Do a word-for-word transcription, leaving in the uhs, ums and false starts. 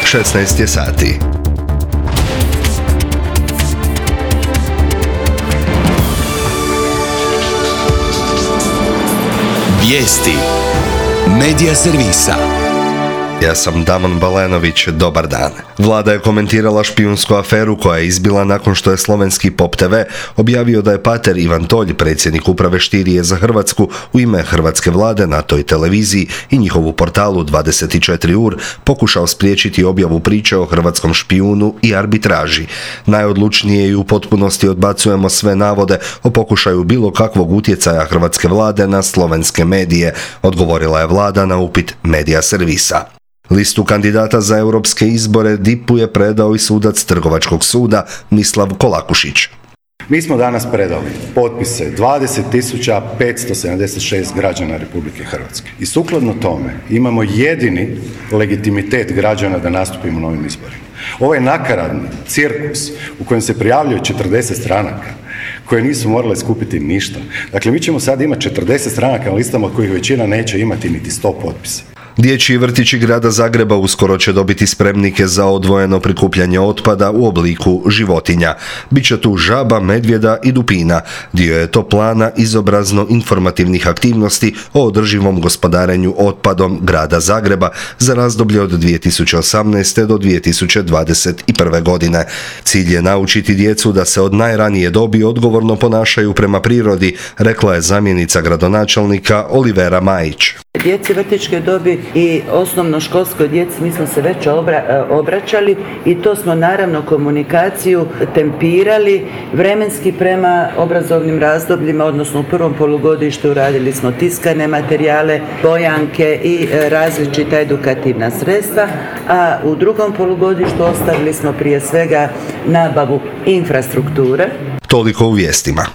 šesnaest je sati. Vijesti Medija servisa. Ja sam Damon Balenović, dobar dan. Vlada je komentirala špijunsku aferu koja je izbila nakon što je slovenski Pop te ve objavio da je pater Ivan Tolj, predsjednik uprave Štirije za Hrvatsku, u ime hrvatske vlade na toj televiziji i njihovu portalu dvadeset četiri ur pokušao spriječiti objavu priče o hrvatskom špijunu i arbitraži. Najodlučnije i u potpunosti odbacujemo sve navode o pokušaju bilo kakvog utjecaja hrvatske vlade na slovenske medije, odgovorila je vlada na upit Medija servisa. Listu kandidata za europske izbore D I P-u je predao i sudac Trgovačkog suda Mislav Kolakušić. Mi smo danas predali potpise dvadeset tisuća petsto sedamdeset šest građana Republike Hrvatske i sukladno tome imamo jedini legitimitet građana da nastupimo na ovim izborima. Ovaj nakaradni cirkus u kojem se prijavljuje četrdeset stranaka koje nisu morale skupiti ništa. Dakle, mi ćemo sad imati četrdeset stranaka na listama od kojih većina neće imati niti sto potpisa. Dječji vrtići grada Zagreba uskoro će dobiti spremnike za odvojeno prikupljanje otpada u obliku životinja. Biće tu žaba, medvjeda i dupina. Dio je to plana izobrazno-informativnih aktivnosti o održivom gospodarenju otpadom grada Zagreba za razdoblje od dvije tisuće osamnaeste do dvije tisuće dvadeset prve. godine. Cilj je naučiti djecu da se od najranije dobi odgovorno ponašaju prema prirodi, rekla je zamjenica gradonačelnika Olivera Majić. Djeci vrtićke dobi i osnovnoškolskoj djeci mi smo se već obra, obraćali i to smo naravno komunikaciju tempirali vremenski prema obrazovnim razdobljima, odnosno u prvom polugodištu radili smo tiskane materijale, bojanke i različita edukativna sredstva, a u drugom polugodištu ostavili smo prije svega nabavu infrastrukture. Toliko u vijestima.